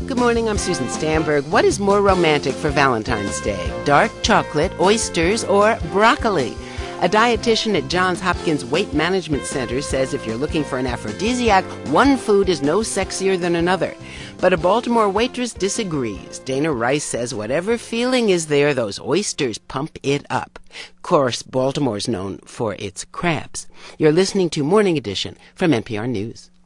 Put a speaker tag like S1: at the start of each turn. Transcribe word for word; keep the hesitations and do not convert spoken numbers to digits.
S1: Good morning, I'm Susan Stamberg. What is more romantic for Valentine's Day? Dark chocolate, oysters, or broccoli? A dietitian at Johns Hopkins Weight Management Center says if you're looking for an aphrodisiac, one food is no sexier than another. But a Baltimore waitress disagrees. Dana Rice says whatever feeling is there, those oysters pump it up. Of course, Baltimore's known for its crabs. You're listening to Morning Edition from N P R News.